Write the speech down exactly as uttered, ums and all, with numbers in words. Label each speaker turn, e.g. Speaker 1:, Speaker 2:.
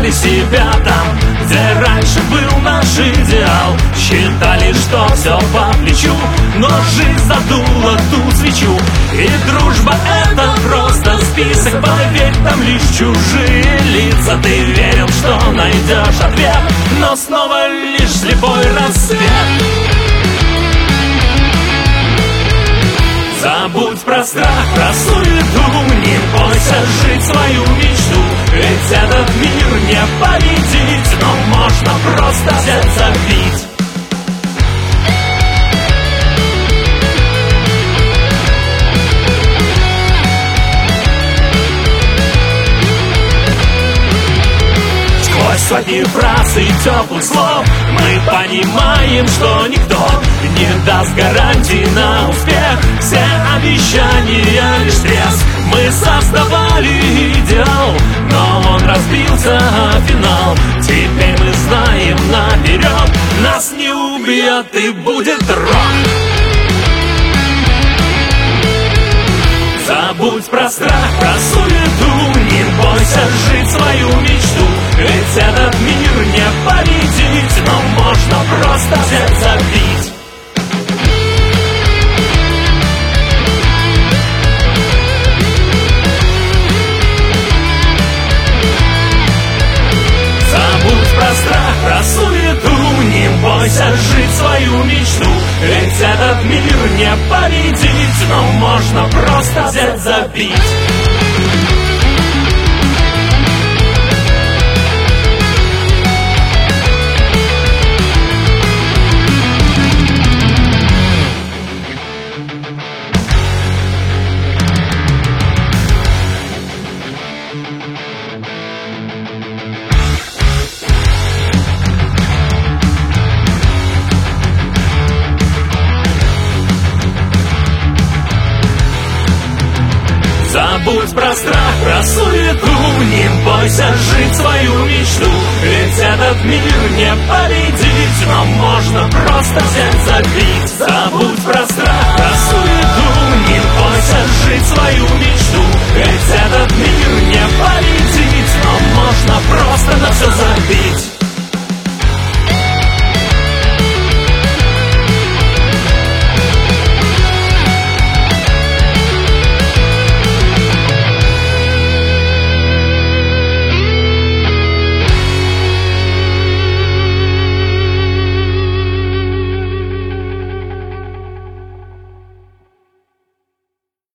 Speaker 1: искали себя там, где раньше был наш идеал. Считали, что все по плечу, но жизнь задула ту свечу. И дружба — это просто список, поверь, там лишь чужие лица. Ты верил, что найдешь ответ, но снова лишь слепой рассвет. Забудь про страх, про суету, не бойся жить свою мечту. Ведь этот мир не победить, но можно просто взять забить. Сквозь сотни фраз и теплых слов мы понимаем, что никто не даст гарантии на успех. Все обещания лишь треск. Мы создавали идеал, но он разбился о финал. Теперь мы знаем наперед, нас не убьет и будет рок. Забудь про страх, про суету, не бойся жить свою мечту. Ведь этот мир не победить, но можно просто взять забить. Забудь про страх, про суету, не бойся жить свою мечту. Ведь этот мир не победить, но можно просто взять забить. Забудь про страх, про суету, не бойся жить свою мечту. Ведь этот мир не победить, но можно просто взять забить. Забудь про страх, про суету, не бойся жить свою мечту. Ведь этот мир не победить, но можно просто на все забить.